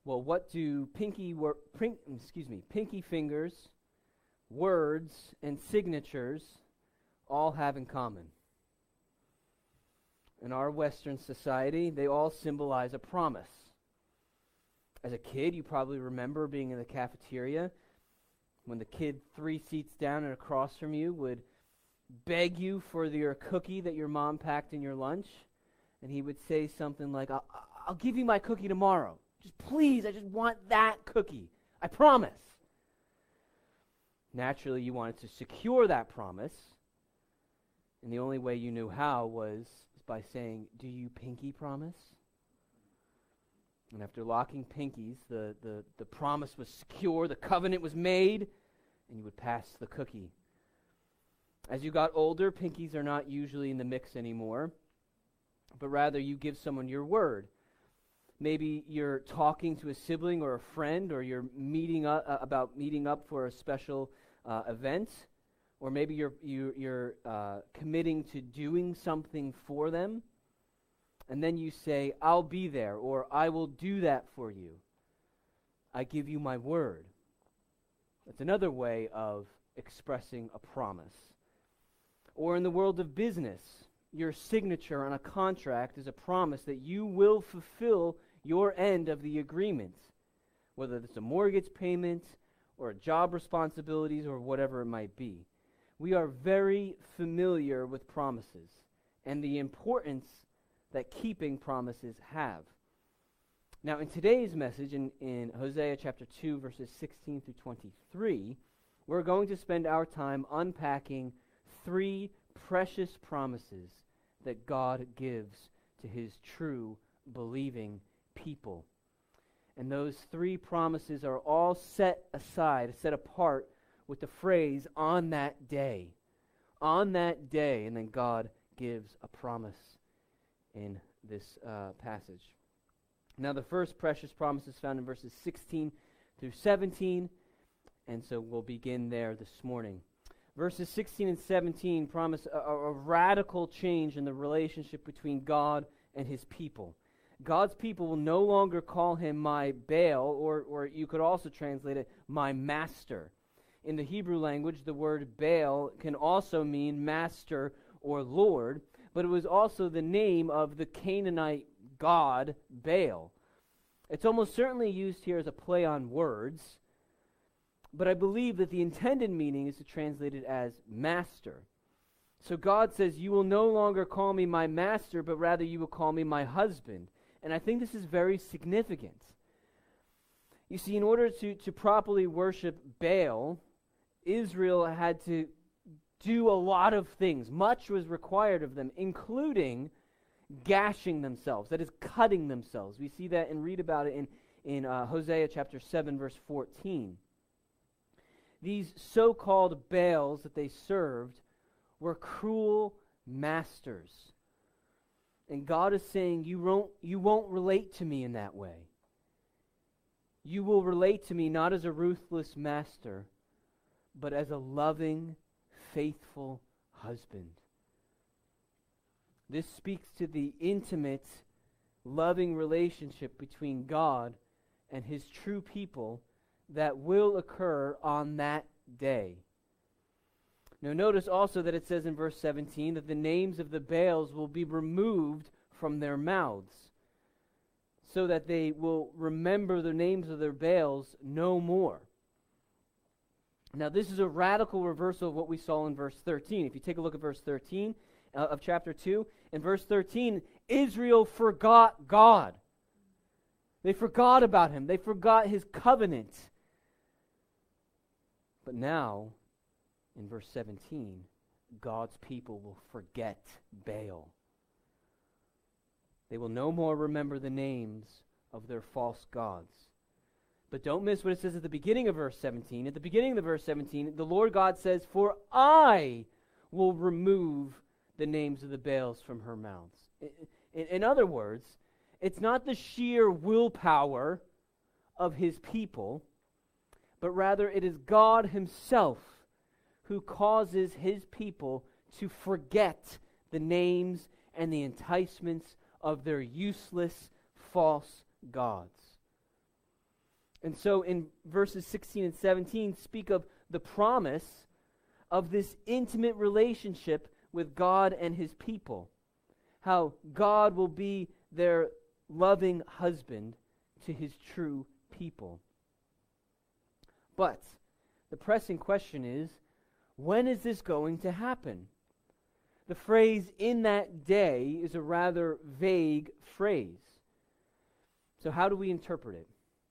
Well, what do pinky fingers, words, and signatures all have in common? In our Western society, they all symbolize a promise. As a kid, you probably remember being in the cafeteria when the kid 3 seats down and across from you would beg you for your cookie that your mom packed in your lunch, and he would say something like, I'll give you my cookie tomorrow. Just please, I just want that cookie. I promise. Naturally, you wanted to secure that promise, and the only way you knew how was by saying, do you pinky promise? And after locking pinkies, the promise was secure, the covenant was made, and you would pass the cookie. As you got older, pinkies are not usually in the mix anymore, but rather you give someone your word. Maybe you're talking to a sibling or a friend, or you're meeting up for a special event, or maybe you're committing to doing something for them, and then you say, I'll be there, or I will do that for you. I give you my word. That's another way of expressing a promise. Or in the world of business, your signature on a contract is a promise that you will fulfill your end of the agreement, whether it's a mortgage payment or job responsibilities or whatever it might be. We are very familiar with promises and the importance that keeping promises have. Now, in today's message, in Hosea chapter 2, verses 16 through 23, we're going to spend our time unpacking 3 precious promises that God gives to his true believing people. And those 3 promises are all set apart with the phrase, on that day. On that day, and then God gives a promise in this passage. Now, the first precious promise is found in verses 16 through 17, and so we'll begin there this morning. Verses 16 and 17 promise a radical change in the relationship between God and his people. God's people will no longer call him my Baal, or you could also translate it, my master. In the Hebrew language, the word Baal can also mean master or Lord, but it was also the name of the Canaanite god Baal. It's almost certainly used here as a play on words, but I believe that the intended meaning is to translate it as master. So God says, you will no longer call me my master, but rather you will call me my husband. And I think this is very significant. You see, in order to properly worship Baal, Israel had to do a lot of things. Much was required of them, including gashing themselves, that is, cutting themselves. We see that and read about it in Hosea chapter 7, verse 14. These so-called Baals that they served were cruel masters. And God is saying, you won't relate to me in that way. You will relate to me not as a ruthless master, but as a loving, faithful husband. This speaks to the intimate, loving relationship between God and his true people that will occur on that day. Now notice also that it says in verse 17 that the names of the Baals will be removed from their mouths, so that they will remember the names of their Baals no more. Now this is a radical reversal of what we saw in verse 13. If you take a look at verse 13 of chapter 2, in verse 13, Israel forgot God. They forgot about him. They forgot his covenant. But now, in verse 17, God's people will forget Baal. They will no more remember the names of their false gods. But don't miss what it says at the beginning of verse 17. At the beginning of verse 17, the Lord God says, "For I will remove the names of the Baals from her mouths." In other words, it's not the sheer willpower of his people, but rather it is God himself who causes his people to forget the names and the enticements of their useless false gods. And so in verses 16 and 17 speak of the promise of this intimate relationship with God and his people. How God will be their loving husband to his true people. But the pressing question is, when is this going to happen? The phrase "in that day" is a rather vague phrase. So how do we interpret it?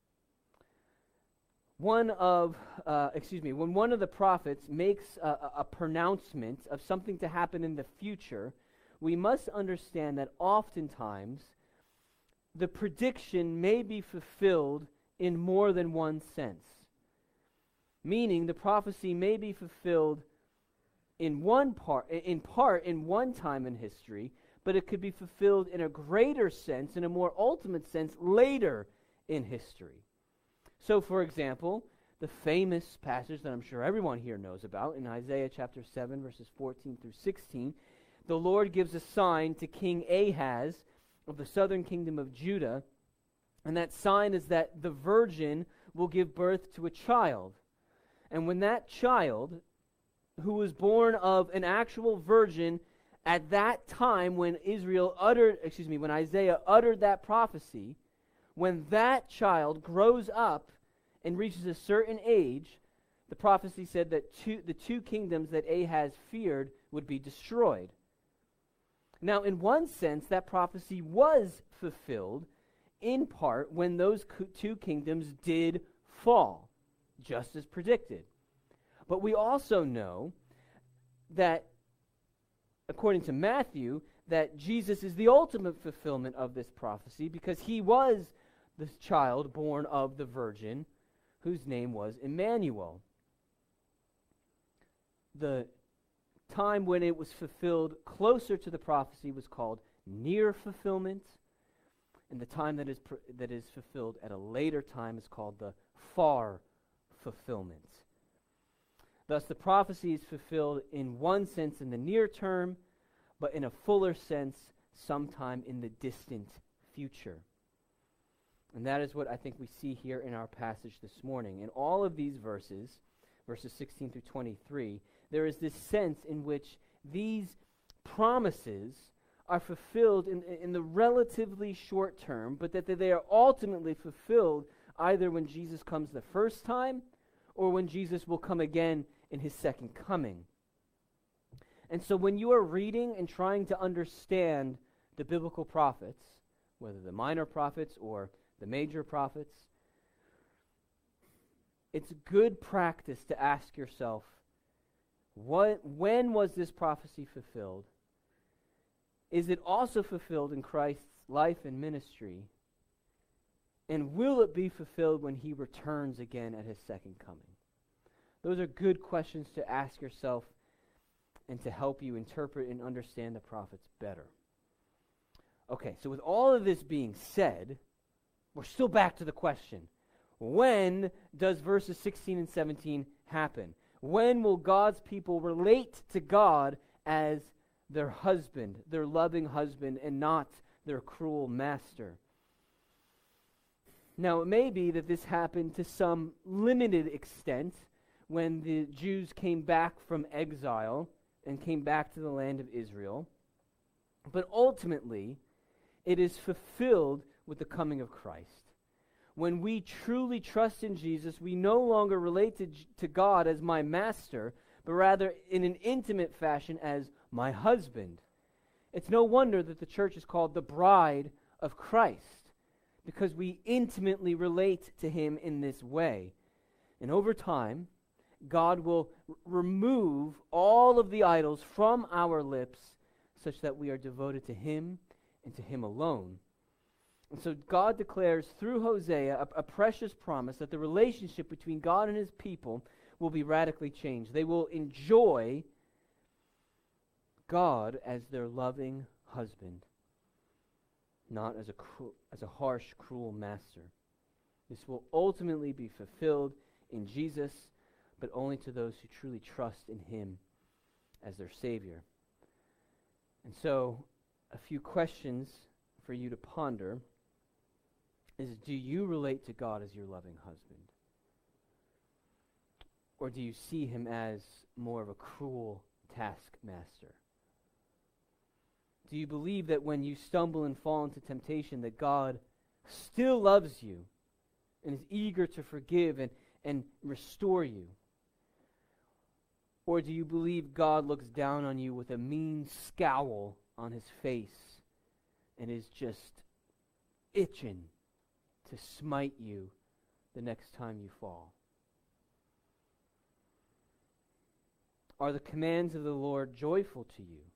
When one of the prophets makes a pronouncement of something to happen in the future, we must understand that oftentimes the prediction may be fulfilled in more than one sense. Meaning the prophecy may be fulfilled in one part in one time in history, but it could be fulfilled in a greater sense, in a more ultimate sense, later in history. So, for example, the famous passage that I'm sure everyone here knows about in Isaiah chapter 7, verses 14 through 16, the Lord gives a sign to King Ahaz of the southern kingdom of Judah, and that sign is that the virgin will give birth to a child. And when that child, who was born of an actual virgin at that time when when Isaiah uttered that prophecy, when that child grows up and reaches a certain age, the prophecy said that the two kingdoms that Ahaz feared would be destroyed. Now, in one sense, that prophecy was fulfilled in part when those two kingdoms did fall, just as predicted. But we also know that, according to Matthew, that Jesus is the ultimate fulfillment of this prophecy because he was the child born of the virgin whose name was Emmanuel. The time when it was fulfilled closer to the prophecy was called near fulfillment, and the time that is fulfilled at a later time is called the far fulfillment. Thus, the prophecy is fulfilled in one sense in the near term, but in a fuller sense sometime in the distant future. And that is what I think we see here in our passage this morning. In all of these verses 16 through 23, there is this sense in which these promises are fulfilled in the relatively short term, but that they are ultimately fulfilled either when Jesus comes the first time or when Jesus will come again in his second coming. And so when you are reading and trying to understand the biblical prophets, whether the minor prophets or the major prophets, it's good practice to ask yourself, when was this prophecy fulfilled? Is it also fulfilled in Christ's life and ministry? And will it be fulfilled when he returns again at his second coming? Those are good questions to ask yourself and to help you interpret and understand the prophets better. Okay, so with all of this being said, we're still back to the question, when does verses 16 and 17 happen? When will God's people relate to God as their husband, their loving husband, and not their cruel master? Now, it may be that this happened to some limited extent when the Jews came back from exile and came back to the land of Israel. But ultimately, it is fulfilled with the coming of Christ. When we truly trust in Jesus, we no longer relate to God as my master, but rather in an intimate fashion as my husband. It's no wonder that the church is called the bride of Christ, because we intimately relate to him in this way. And over time, God will remove all of the idols from our lips such that we are devoted to him and to him alone. And so God declares through Hosea a precious promise that the relationship between God and his people will be radically changed. They will enjoy God as their loving husband, not as a harsh, cruel master. This will ultimately be fulfilled in Jesus, but only to those who truly trust in him as their Savior. And so, a few questions for you to ponder. is, do you relate to God as your loving husband? Or do you see him as more of a cruel taskmaster? Do you believe that when you stumble and fall into temptation that God still loves you and is eager to forgive and restore you? Or do you believe God looks down on you with a mean scowl on his face and is just itching to smite you the next time you fall? Are the commands of the Lord joyful to you?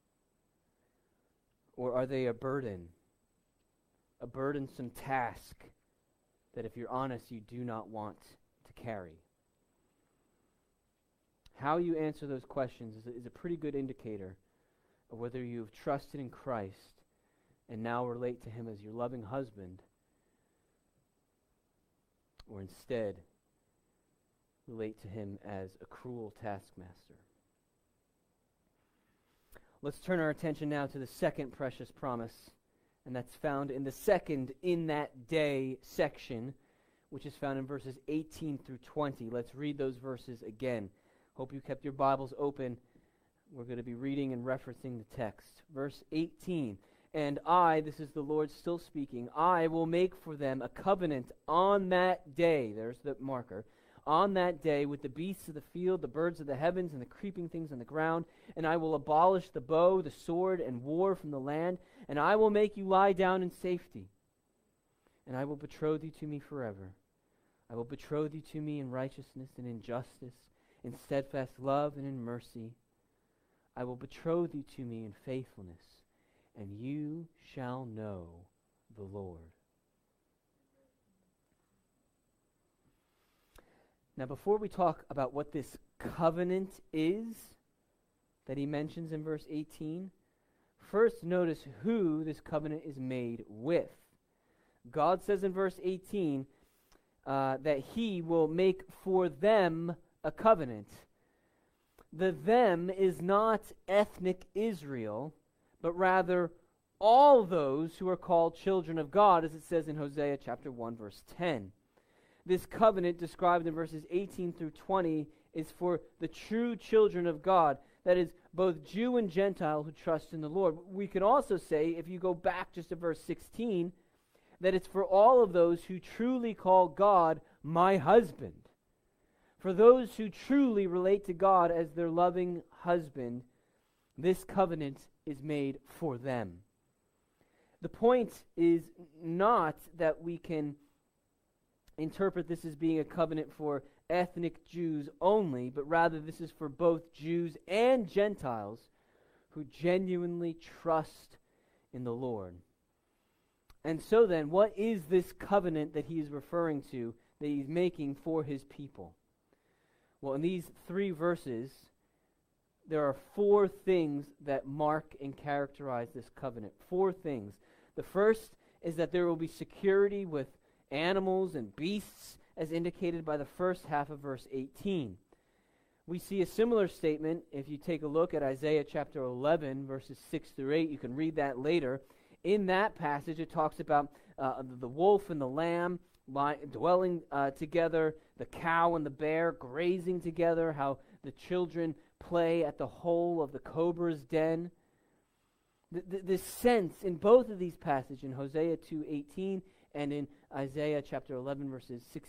Or are they a burden, a burdensome task that, if you're honest, you do not want to carry? How you answer those questions is a pretty good indicator of whether you have trusted in Christ and now relate to him as your loving husband, or instead relate to him as a cruel taskmaster. Let's turn our attention now to the second precious promise, and that's found in the second "in that day" section, which is found in verses 18 through 20. Let's read those verses again. Hope you kept your Bibles open. We're going to be reading and referencing the text. Verse 18, "And I," this is the Lord still speaking, "I will make for them a covenant on that day," there's the marker, "on that day with the beasts of the field, the birds of the heavens, and the creeping things on the ground. And I will abolish the bow, the sword, and war from the land. And I will make you lie down in safety. And I will betroth you to me forever. I will betroth you to me in righteousness and in justice, in steadfast love and in mercy. I will betroth you to me in faithfulness, and you shall know the Lord." Now, before we talk about what this covenant is that he mentions in verse 18, first notice who this covenant is made with. God says in verse 18 that he will make for them a covenant. The them is not ethnic Israel, but rather all those who are called children of God, as it says in Hosea chapter 1, verse 10. This covenant described in verses 18 through 20 is for the true children of God, that is, both Jew and Gentile who trust in the Lord. We can also say, if you go back just to verse 16, that it's for all of those who truly call God my husband. For those who truly relate to God as their loving husband, this covenant is made for them. The point is not that we can interpret this as being a covenant for ethnic Jews only, but rather this is for both Jews and Gentiles who genuinely trust in the Lord. And so then, what is this covenant that he is referring to, that he's making for his people? Well, in these 3 verses, there are 4 things that mark and characterize this covenant. 4 things. The first is that there will be security with animals and beasts, as indicated by the first half of verse 18. We see a similar statement if you take a look at Isaiah chapter 11, verses 6 through 8. You can read that later. In that passage, it talks about the wolf and the lamb dwelling together, the cow and the bear grazing together, how the children play at the hole of the cobra's den. This sense in both of these passages, in Hosea 2:18 and in Isaiah chapter 11, verses 6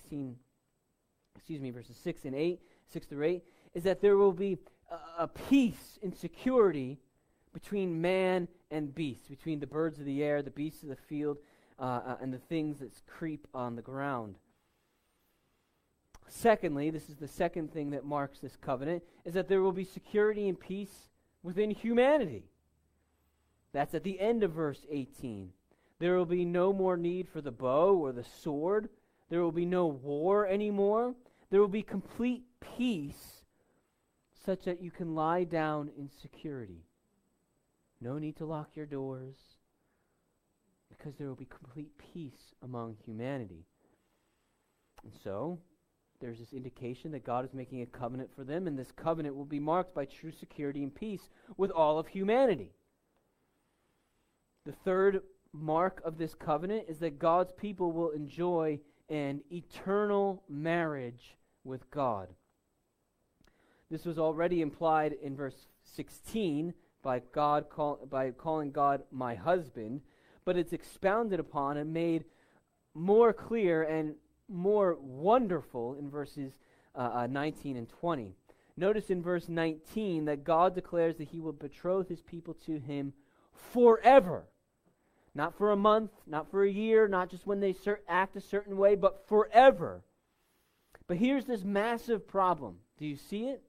and 8, 6 through 8, is that there will be a peace and security between man and beast, between the birds of the air, the beasts of the field, and the things that creep on the ground. Secondly, this is the second thing that marks this covenant, is that there will be security and peace within humanity. That's at the end of verse 18. There will be no more need for the bow or the sword. There will be no war anymore. There will be complete peace, such that you can lie down in security. No need to lock your doors, because there will be complete peace among humanity. And so, there's this indication that God is making a covenant for them, and this covenant will be marked by true security and peace with all of humanity. The third mark of this covenant is that God's people will enjoy an eternal marriage with God. This was already implied in verse 16 by calling God my husband, but it's expounded upon and made more clear and more wonderful in verses 19 and 20. Notice in verse 19 that God declares that he will betroth his people to him forever. Not for a month, not for a year, not just when they act a certain way, but forever. But here's this massive problem. Do you see it?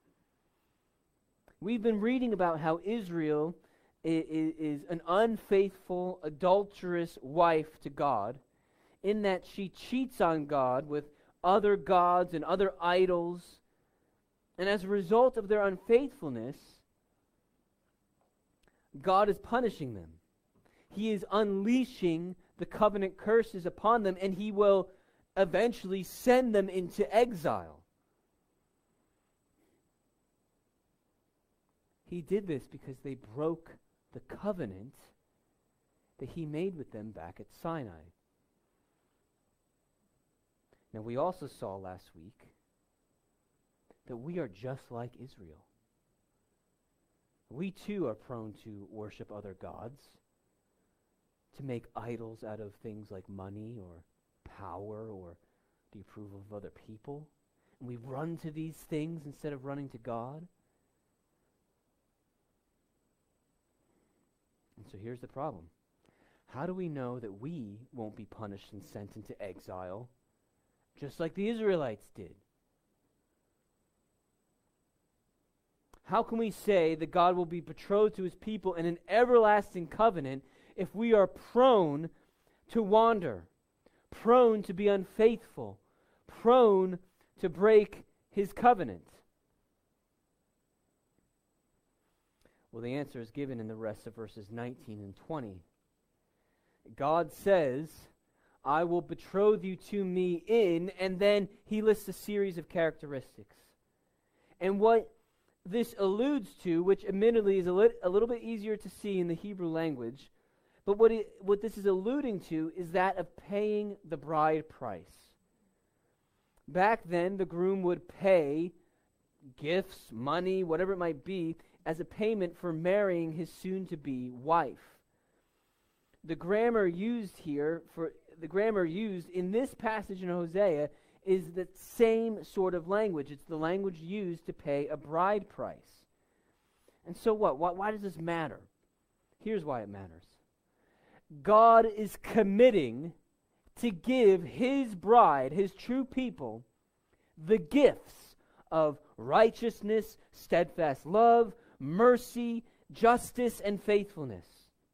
We've been reading about how Israel is an unfaithful, adulterous wife to God, in that she cheats on God with other gods and other idols. And as a result of their unfaithfulness, God is punishing them. He is unleashing the covenant curses upon them, and he will eventually send them into exile. He did this because they broke the covenant that he made with them back at Sinai. Now, we also saw last week that we are just like Israel. We too are prone to worship other gods, to make idols out of things like money or power or the approval of other people. And we run to these things instead of running to God. And so here's the problem. How do we know that we won't be punished and sent into exile just like the Israelites did? How can we say that God will be betrothed to his people in an everlasting covenant if we are prone to wander, prone to be unfaithful, prone to break his covenant? Well, the answer is given in the rest of verses 19 and 20. God says, I will betroth you to me in, and then he lists a series of characteristics. And what this alludes to, which admittedly is a little bit easier to see in the Hebrew language, but what this is alluding to is that of paying the bride price. Back then, the groom would pay gifts, money, whatever it might be, as a payment for marrying his soon-to-be wife. The grammar used in this passage in Hosea is the same sort of language. It's the language used to pay a bride price. And so what? Why does this matter? Here's why it matters. God is committing to give his bride, his true people, the gifts of righteousness, steadfast love, mercy, justice, and faithfulness.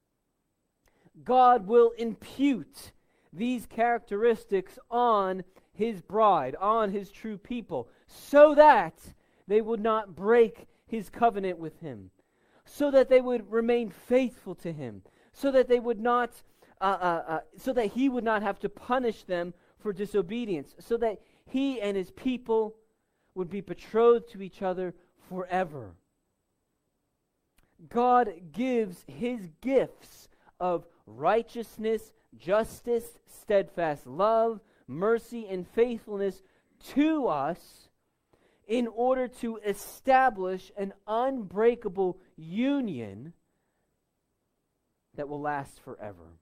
God will impute these characteristics on his bride, on his true people, so that they would not break his covenant with him, so that they would remain faithful to him, so that they would not, so that he would not have to punish them for disobedience, so that he and his people would be betrothed to each other forever. God gives his gifts of righteousness, justice, steadfast love, mercy, and faithfulness to us in order to establish an unbreakable union that will last forever.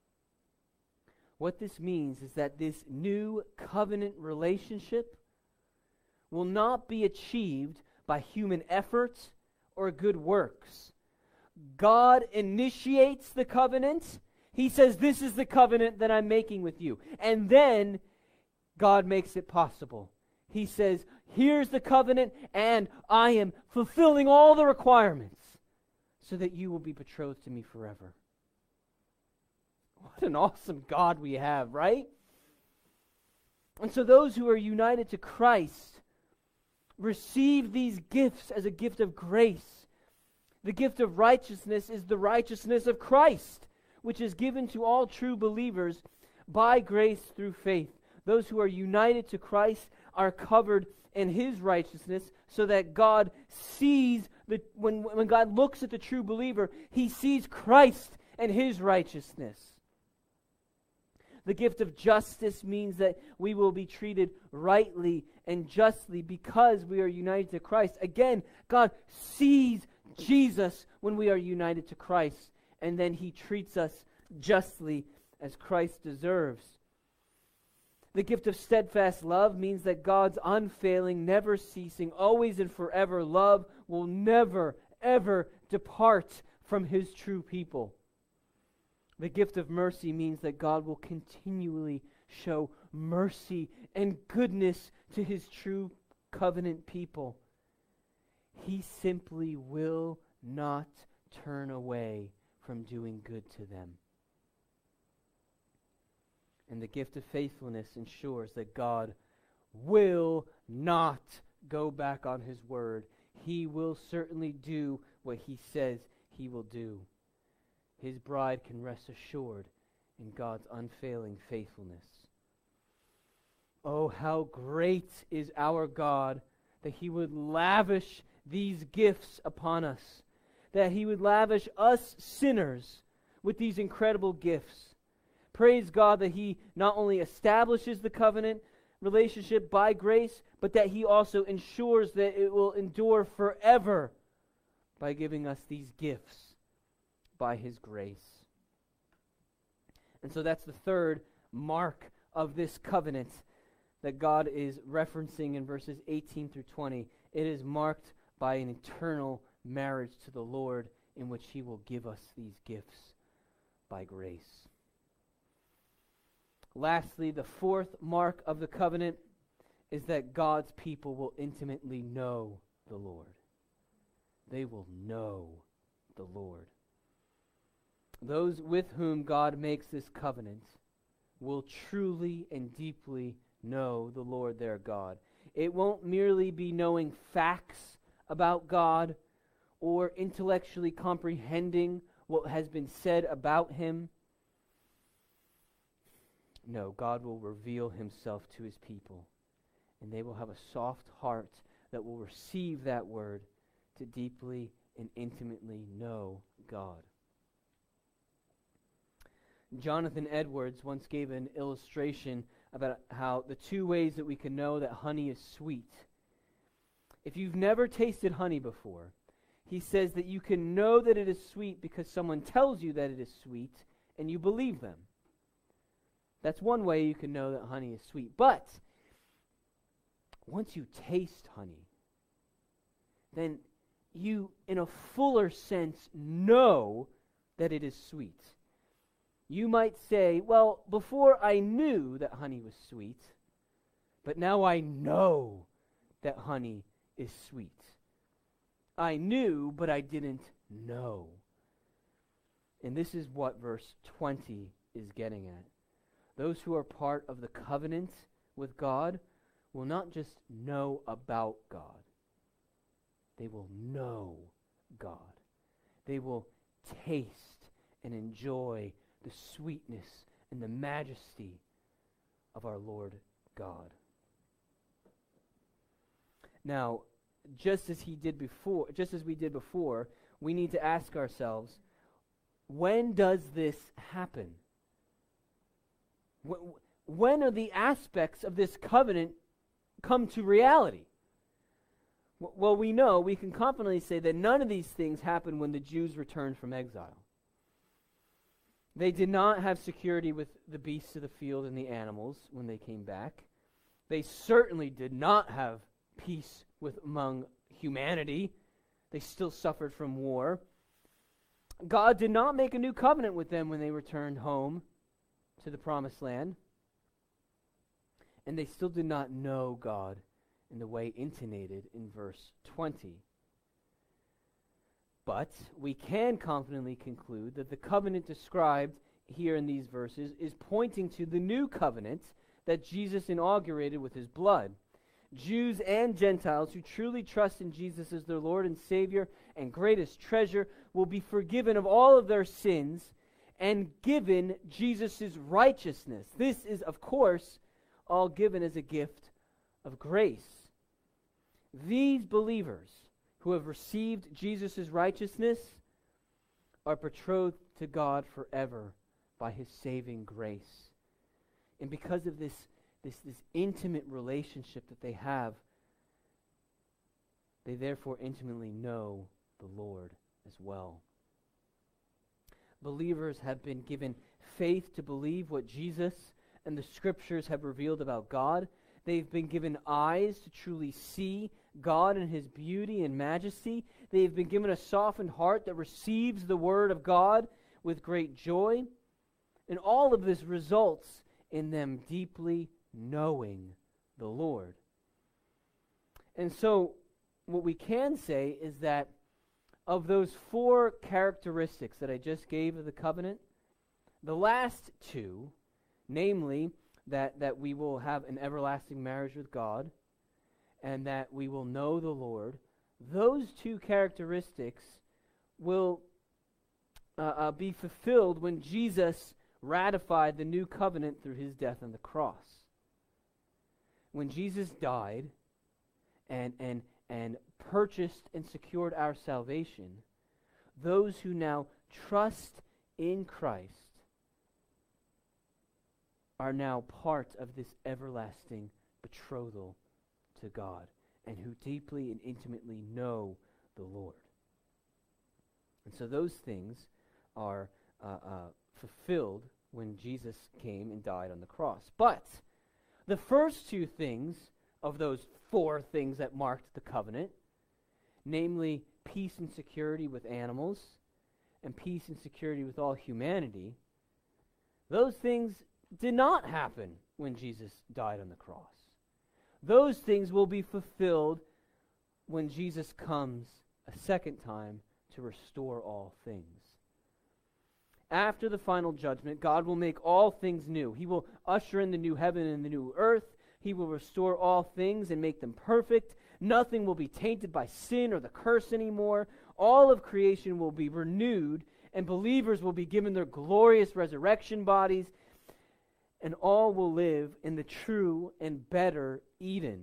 What this means is that this new covenant relationship will not be achieved by human effort or good works. God initiates the covenant. He says, this is the covenant that I'm making with you. And then God makes it possible. He says, here's the covenant, and I am fulfilling all the requirements so that you will be betrothed to me forever. What an awesome God we have, right? And so those who are united to Christ receive these gifts as a gift of grace. The gift of righteousness is the righteousness of Christ, which is given to all true believers by grace through faith. Those who are united to Christ are covered in his righteousness, so that God sees, when God looks at the true believer, he sees Christ and His righteousness. The gift of justice means that we will be treated rightly and justly because we are united to Christ. Again, God sees Jesus when we are united to Christ, and then He treats us justly as Christ deserves. The gift of steadfast love means that God's unfailing, never ceasing, always and forever love will never, ever depart from His true people. The gift of mercy means that God will continually show mercy and goodness to His true covenant people. He simply will not turn away from doing good to them. And the gift of faithfulness ensures that God will not go back on His word. He will certainly do what He says He will do. His bride can rest assured in God's unfailing faithfulness. Oh, how great is our God that He would lavish these gifts upon us, that He would lavish us sinners with these incredible gifts. Praise God that He not only establishes the covenant relationship by grace, but that He also ensures that it will endure forever by giving us these gifts by His grace. And so that's the third mark of this covenant that God is referencing in verses 18 through 20. It is marked by an eternal marriage to the Lord in which He will give us these gifts by grace. Lastly, the fourth mark of the covenant is that God's people will intimately know the Lord. They will know the Lord. Those with whom God makes this covenant will truly and deeply know the Lord their God. It won't merely be knowing facts about God or intellectually comprehending what has been said about Him. No, God will reveal Himself to His people, and they will have a soft heart that will receive that word to deeply and intimately know God. Jonathan Edwards once gave an illustration about how the two ways that we can know that honey is sweet. If you've never tasted honey before, he says that you can know that it is sweet because someone tells you that it is sweet and you believe them. That's one way you can know that honey is sweet. But once you taste honey, then you, in a fuller sense, know that it is sweet. You might say, well, before I knew that honey was sweet, but now I know that honey is sweet. I knew, but I didn't know. And this is what verse 20 is getting at. Those who are part of the covenant with God will not just know about God. They will know God. They will taste and enjoy the sweetness and the majesty of our Lord God. Now, just as we did before, we need to ask ourselves, when does this happen? When are the aspects of this covenant come to reality? Well, we can confidently say that none of these things happened when the Jews returned from exile. They did not have security with the beasts of the field and the animals when they came back. They certainly did not have peace among humanity. They still suffered from war. God did not make a new covenant with them when they returned home to the promised land. And they still did not know God in the way intonated in verse 20. But we can confidently conclude that the covenant described here in these verses is pointing to the new covenant that Jesus inaugurated with His blood. Jews and Gentiles who truly trust in Jesus as their Lord and Savior and greatest treasure will be forgiven of all of their sins and given Jesus' righteousness. This is, of course, all given as a gift of grace. These believers who have received Jesus' righteousness are betrothed to God forever by his saving grace. And because of this intimate relationship that they have, they therefore intimately know the Lord as well. Believers have been given faith to believe what Jesus and the Scriptures have revealed about God. They've been given eyes to truly see God in his beauty and majesty. They've been given a softened heart that receives the Word of God with great joy. And all of this results in them deeply knowing the Lord. And so, what we can say is that of those four characteristics that I just gave of the covenant, the last two, namely that we will have an everlasting marriage with God and that we will know the Lord, those two characteristics will be fulfilled when Jesus ratified the new covenant through his death on the cross. When Jesus died and purchased and secured our salvation, those who now trust in Christ are now part of this everlasting betrothal to God and who deeply and intimately know the Lord. And so those things are fulfilled when Jesus came and died on the cross. But the first two things of those four things that marked the covenant, namely peace and security with animals and peace and security with all humanity, those things did not happen when Jesus died on the cross. Those things will be fulfilled when Jesus comes a second time to restore all things. After the final judgment, God will make all things new. He will usher in the new heaven and the new earth. He will restore all things and make them perfect. Nothing will be tainted by sin or the curse anymore. All of creation will be renewed, and believers will be given their glorious resurrection bodies, and all will live in the true and better Eden.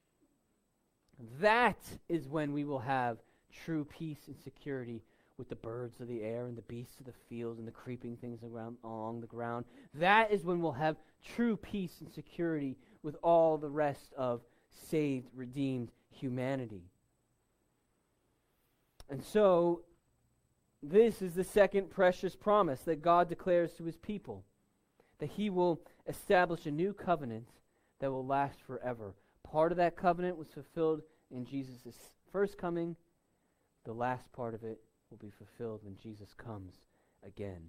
That is when we will have true peace and security with the birds of the air and the beasts of the field and the creeping things along the ground. That is when we'll have true peace and security with all the rest of saved, redeemed humanity. And so, this is the second precious promise that God declares to his people, that he will establish a new covenant that will last forever. Part of that covenant was fulfilled in Jesus' first coming. The last part of it will be fulfilled when Jesus comes again.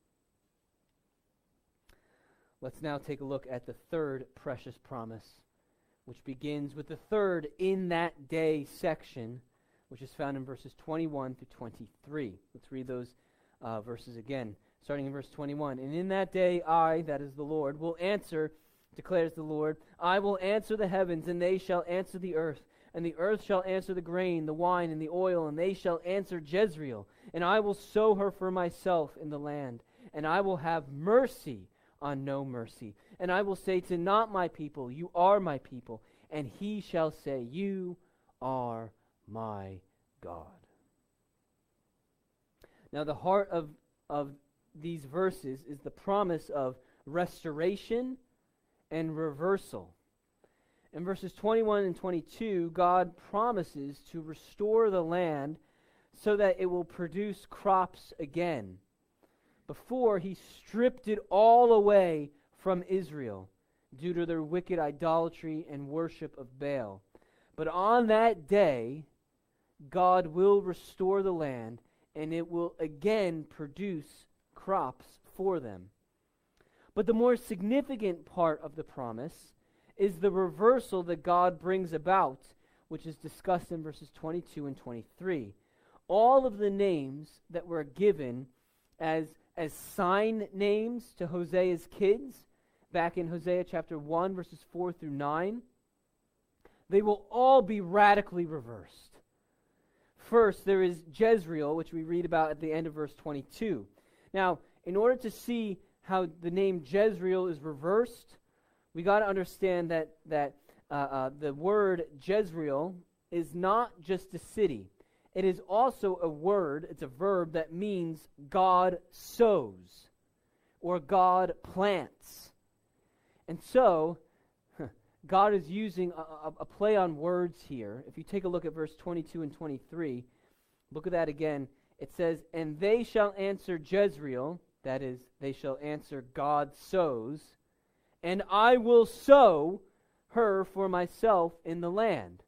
Let's now take a look at the third precious promise, which begins with the third in that day section, which is found in verses 21 through 23. Let's read those verses again, starting in verse 21. And in that day I, that is the Lord, will answer, declares the Lord, I will answer the heavens, and they shall answer the earth. And the earth shall answer the grain, the wine, and the oil, and they shall answer Jezreel. And I will sow her for myself in the land, and I will have mercy on no mercy. And I will say to not my people, you are my people, and he shall say, you are my God. Now the heart of these verses is the promise of restoration and reversal. In verses 21 and 22, God promises to restore the land so that it will produce crops again. Before, he stripped it all away from Israel due to their wicked idolatry and worship of Baal. But on that day, God will restore the land, and it will again produce crops for them. But the more significant part of the promise is the reversal that God brings about, which is discussed in verses 22 and 23. All of the names that were given as sign names to Hosea's kids, back in Hosea chapter 1, verses 4 through 9, they will all be radically reversed. First, there is Jezreel, which we read about at the end of verse 22. Now, in order to see how the name Jezreel is reversed, we got to understand that the word Jezreel is not just a city. it is also a word, it's a verb that means God sows or God plants. And so, God is using a play on words here. If you take a look at verse 22 and 23, look at that again. It says, "And they shall answer Jezreel," that is, they shall answer God sows, "and I will sow her for myself in the land."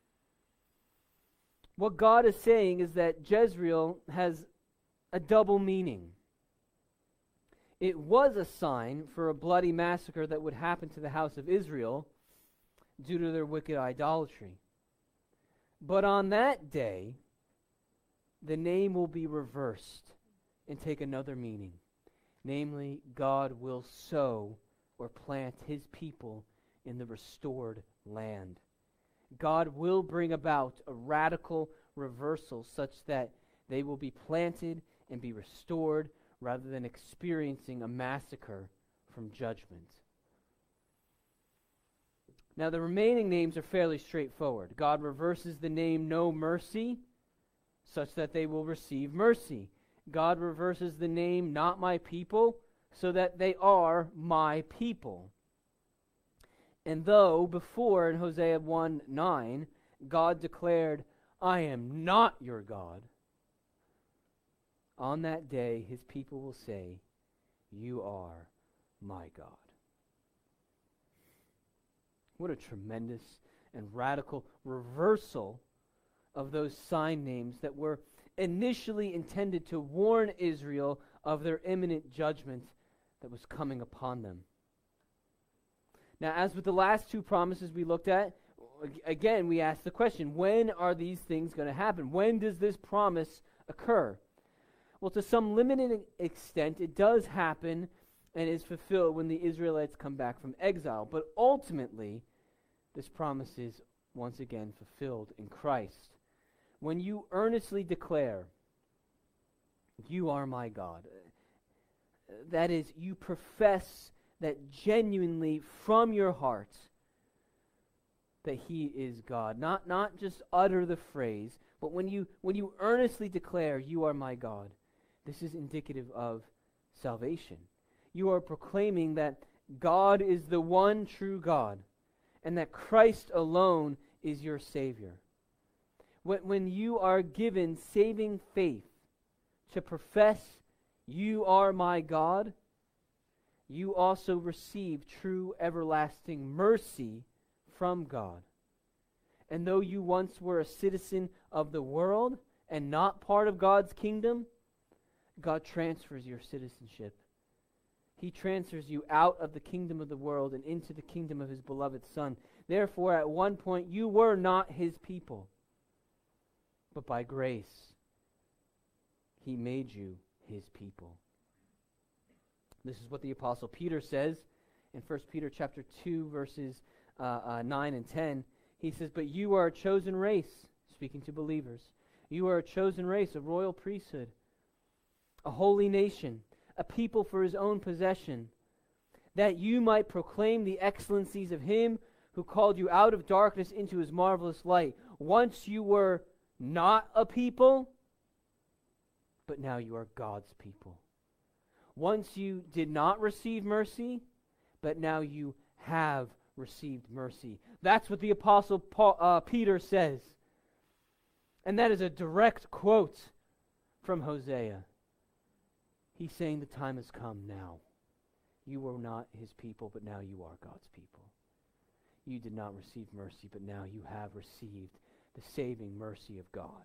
What God is saying is that Jezreel has a double meaning. It was a sign for a bloody massacre that would happen to the house of Israel due to their wicked idolatry. But on that day, the name will be reversed and take another meaning. Namely, God will sow or plant his people in the restored land. God will bring about a radical reversal such that they will be planted and be restored rather than experiencing a massacre from judgment. Now, the remaining names are fairly straightforward. God reverses the name No Mercy such that they will receive mercy. God reverses the name Not My People so that they are my people. And though before in Hosea 1:9, God declared, "I am not your God," on that day his people will say, "You are my God." What a tremendous and radical reversal of those sign names that were initially intended to warn Israel of their imminent judgment that was coming upon them. Now, as with the last two promises we looked at, again, we ask the question, when are these things going to happen? When does this promise occur? Well, to some limited extent, it does happen and is fulfilled when the Israelites come back from exile. But ultimately, this promise is once again fulfilled in Christ. When you earnestly declare, "You are my God," that is, you profess that genuinely from your heart that he is God. Not just utter the phrase, but when you earnestly declare, "You are my God," this is indicative of salvation. You are proclaiming that God is the one true God and that Christ alone is your Savior. When you are given saving faith to profess, "You are my God," you also receive true everlasting mercy from God. And though you once were a citizen of the world and not part of God's kingdom, God transfers your citizenship. He transfers you out of the kingdom of the world and into the kingdom of his beloved Son. Therefore, at one point, you were not his people. But by grace, he made you his people. This is what the Apostle Peter says in 1 Peter chapter 2, verses 9 and 10. He says, "But you are a chosen race," speaking to believers. "You are a chosen race, a royal priesthood, a holy nation, a people for his own possession, that you might proclaim the excellencies of him who called you out of darkness into his marvelous light. Once you were not a people, but now you are God's people. Once you did not receive mercy, but now you have received mercy." That's what the Apostle Peter says. And that is a direct quote from Hosea. He's saying the time has come now. You were not his people, but now you are God's people. You did not receive mercy, but now you have received the saving mercy of God.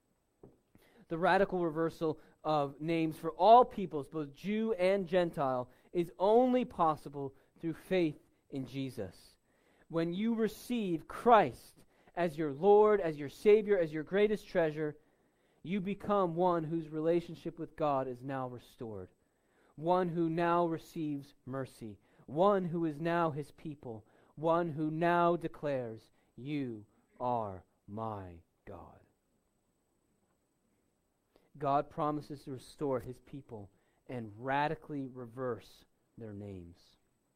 The radical reversal of names for all peoples, both Jew and Gentile, is only possible through faith in Jesus. When you receive Christ as your Lord, as your Savior, as your greatest treasure, you become one whose relationship with God is now restored, one who now receives mercy, one who is now his people, one who now declares, "You are my God." God promises to restore his people and radically reverse their names.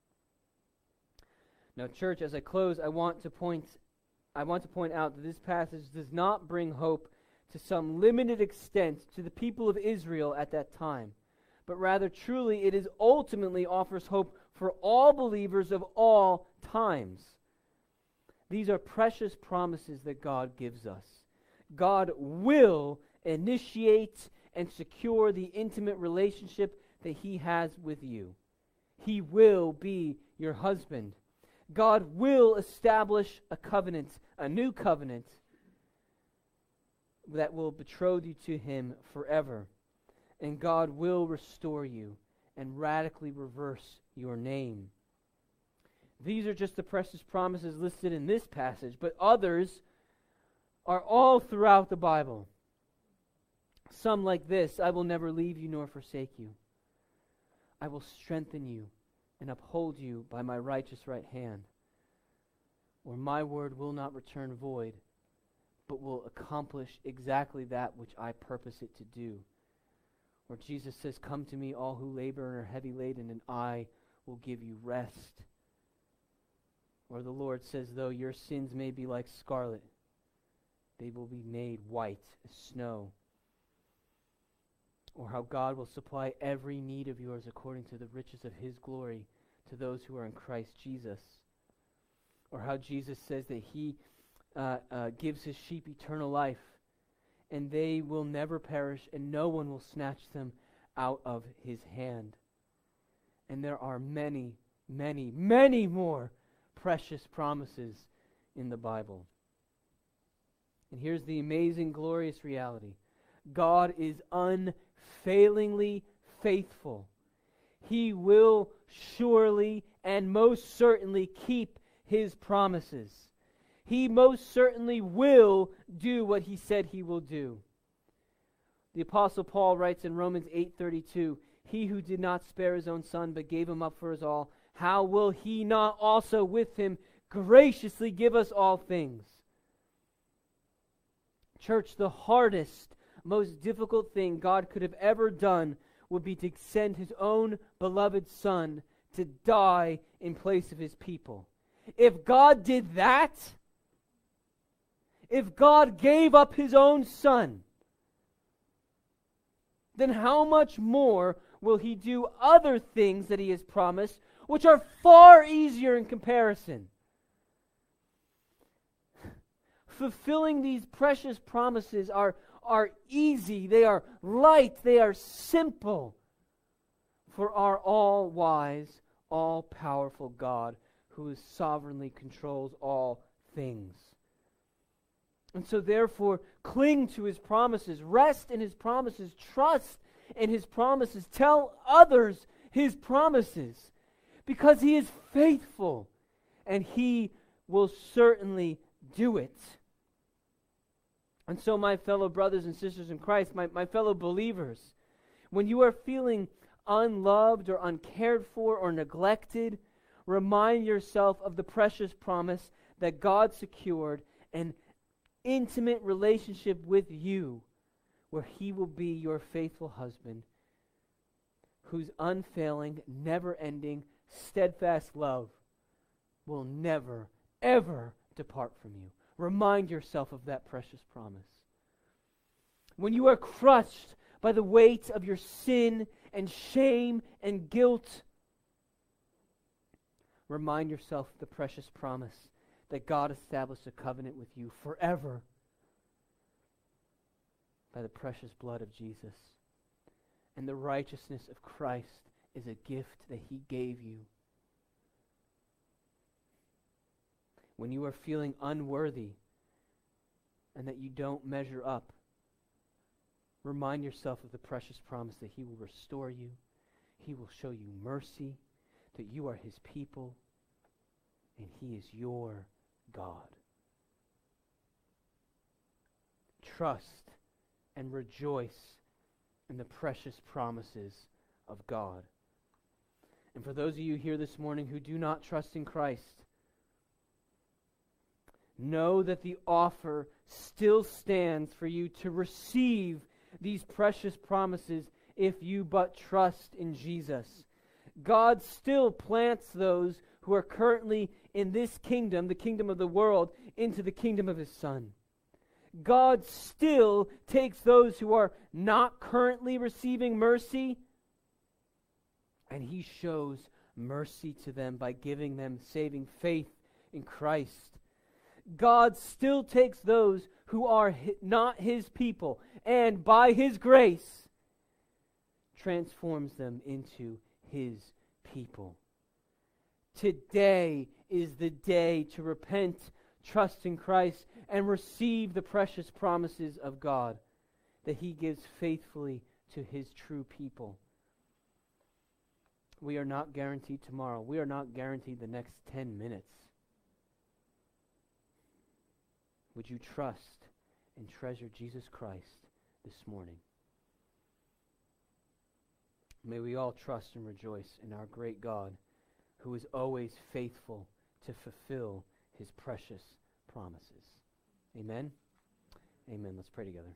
Now, church, as I close, I want to point out that this passage does not bring hope to some limited extent to the people of Israel at that time, but rather truly it is ultimately offers hope for all believers of all times. These are precious promises that God gives us. God will initiate and secure the intimate relationship that He has with you. He will be your husband. God will establish a covenant, a new covenant, that will betroth you to Him forever. And God will restore you and radically reverse your name. These are just the precious promises listed in this passage, but others are all throughout the Bible. Some like this: I will never leave you nor forsake you. I will strengthen you and uphold you by my righteous right hand. Or my word will not return void, but will accomplish exactly that which I purpose it to do. Or Jesus says, come to me all who labor and are heavy laden, and I will give you rest. Or the Lord says, though your sins may be like scarlet, they will be made white as snow. Or how God will supply every need of yours according to the riches of His glory to those who are in Christ Jesus. Or how Jesus says that He gives His sheep eternal life, and they will never perish, and no one will snatch them out of His hand. And there are many, many, many more precious promises in the Bible. And here's the amazing, glorious reality. God is unfailingly faithful. He will surely and most certainly keep His promises. He most certainly will do what He said He will do. The Apostle Paul writes in Romans 8:32, He who did not spare His own Son, but gave Him up for us all, how will He not also with Him graciously give us all things? Church, the hardest, most difficult thing God could have ever done would be to send His own beloved Son to die in place of His people. If God did that, if God gave up His own Son, then how much more will He do other things that He has promised, which are far easier in comparison? Fulfilling these precious promises are easy, they are light, they are simple for our all-wise, all-powerful God who sovereignly controls all things. And so therefore, cling to His promises, rest in His promises, trust in His promises, tell others His promises, because He is faithful and He will certainly do it. And so my fellow brothers and sisters in Christ, my fellow believers, when you are feeling unloved or uncared for or neglected, remind yourself of the precious promise that God secured an intimate relationship with you, where He will be your faithful husband, whose unfailing, never-ending, steadfast love will never, ever depart from you. Remind yourself of that precious promise. When you are crushed by the weight of your sin and shame and guilt, remind yourself of the precious promise that God established a covenant with you forever by the precious blood of Jesus. And the righteousness of Christ is a gift that He gave you. When you are feeling unworthy and that you don't measure up, remind yourself of the precious promise that He will restore you, He will show you mercy, that you are His people, and He is your God. Trust and rejoice in the precious promises of God. And for those of you here this morning who do not trust in Christ, know that the offer still stands for you to receive these precious promises if you but trust in Jesus. God still plants those who are currently in this kingdom, the kingdom of the world, into the kingdom of His Son. God still takes those who are not currently receiving mercy, and He shows mercy to them by giving them saving faith in Christ. God still takes those who are not His people, and by His grace transforms them into His people. Today is the day to repent, trust in Christ, and receive the precious promises of God that He gives faithfully to His true people. We are not guaranteed tomorrow. We are not guaranteed the next 10 minutes. Would you trust and treasure Jesus Christ this morning? May we all trust and rejoice in our great God, who is always faithful to fulfill His precious promises. Amen? Amen. Let's pray together.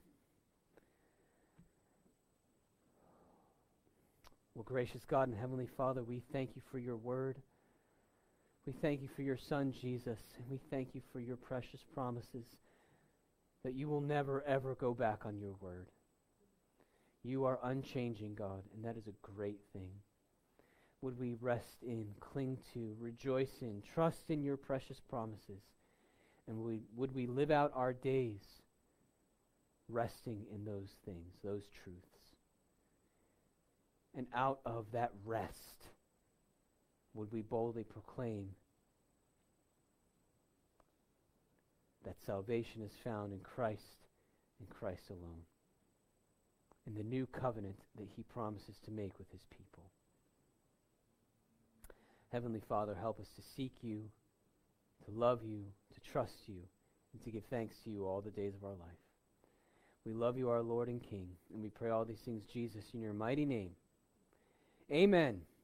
Well, gracious God and Heavenly Father, we thank you for your word. We thank you for your Son, Jesus, and we thank you for your precious promises that you will never, ever go back on your word. You are unchanging, God, and that is a great thing. Would we rest in, cling to, rejoice in, trust in your precious promises, and would we live out our days resting in those things, those truths. And out of that rest, would we boldly proclaim that salvation is found in Christ and Christ alone, in the new covenant that He promises to make with His people. Heavenly Father, help us to seek you, to love you, to trust you, and to give thanks to you all the days of our life. We love you, our Lord and King, and we pray all these things, Jesus, in your mighty name. Amen.